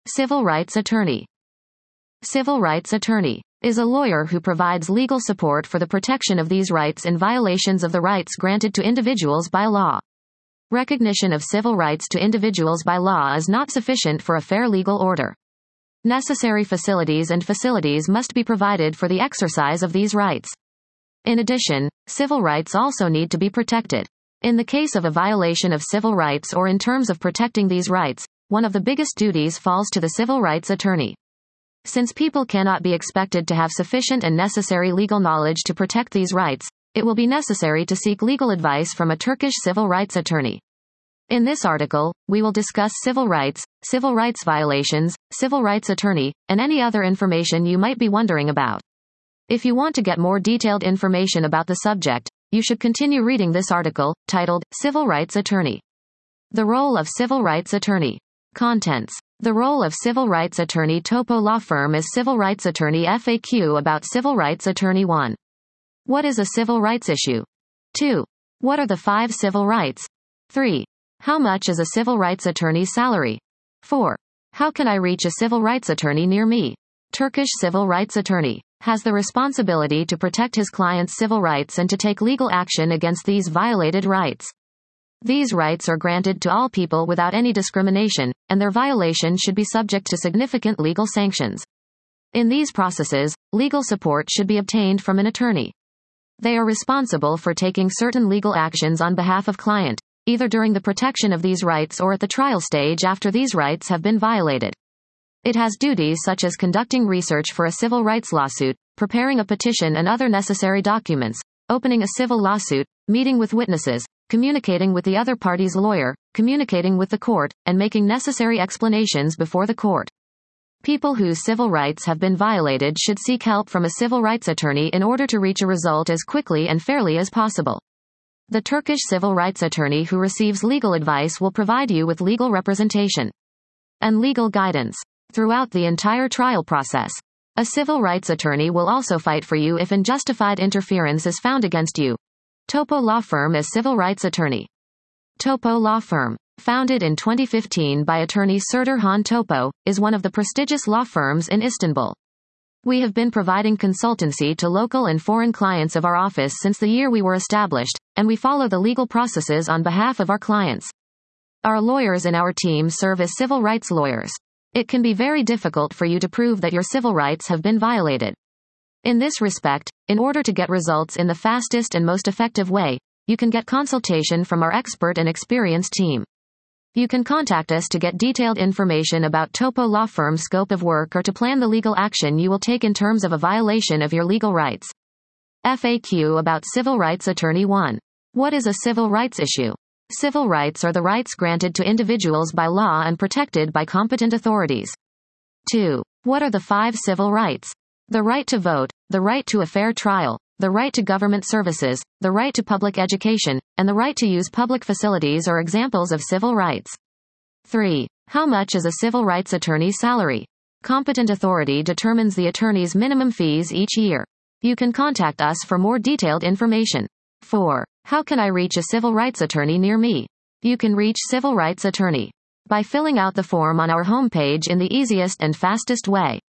Civil rights attorney. Civil rights attorney is a lawyer who provides legal support for the protection of these rights in violations of the rights granted to individuals by law. Recognition of civil rights to individuals by law is not sufficient for a fair legal order. Necessary facilities must be provided for the exercise of these rights. In addition, civil rights also need to be protected. In the case of a violation of civil rights or in terms of protecting these rights, one of the biggest duties falls to the civil rights attorney. Since people cannot be expected to have sufficient and necessary legal knowledge to protect these rights, it will be necessary to seek legal advice from a Turkish civil rights attorney. In this article, we will discuss civil rights violations, civil rights attorney, and any other information you might be wondering about. If you want to get more detailed information about the subject, you should continue reading this article, titled, Civil Rights Attorney. The role of civil rights attorney. Contents. The role of civil rights attorney. Topo Law Firm is civil rights attorney. FAQ about civil rights attorney. 1. What is a civil rights issue? 2. What are the 5 civil rights? 3. How much is a civil rights attorney's salary? 4. How can I reach a civil rights attorney near me? Turkish civil rights attorney has the responsibility to protect his client's civil rights and to take legal action against these violated rights. These rights are granted to all people without any discrimination, and their violation should be subject to significant legal sanctions. In these processes, legal support should be obtained from an attorney. They are responsible for taking certain legal actions on behalf of client, either during the protection of these rights or at the trial stage after these rights have been violated. It has duties such as conducting research for a civil rights lawsuit, preparing a petition and other necessary documents, opening a civil lawsuit, meeting with witnesses, communicating with the other party's lawyer, communicating with the court, and making necessary explanations before the court. People whose civil rights have been violated should seek help from a civil rights attorney in order to reach a result as quickly and fairly as possible. The Turkish civil rights attorney who receives legal advice will provide you with legal representation and legal guidance throughout the entire trial process. A civil rights attorney will also fight for you if unjustified interference is found against you. Topo Law Firm is civil rights attorney. Topo Law Firm, founded in 2015 by attorney Serdar Han Topo, is one of the prestigious law firms in Istanbul. We have been providing consultancy to local and foreign clients of our office since the year we were established, and we follow the legal processes on behalf of our clients. Our lawyers in our team serve as civil rights lawyers. It can be very difficult for you to prove that your civil rights have been violated. In this respect, in order to get results in the fastest and most effective way, you can get consultation from our expert and experienced team. You can contact us to get detailed information about Topo Law Firm's scope of work or to plan the legal action you will take in terms of a violation of your legal rights. FAQ about civil rights attorney. 1. What is a civil rights issue? Civil rights are the rights granted to individuals by law and protected by competent authorities. 2. What are the 5 civil rights? The right to vote, the right to a fair trial, the right to government services, the right to public education, and the right to use public facilities are examples of civil rights. 3. How much is a civil rights attorney's salary? Competent authority determines the attorney's minimum fees each year. You can contact us for more detailed information. 4. How can I reach a civil rights attorney near me? You can reach civil rights attorney by filling out the form on our homepage in the easiest and fastest way.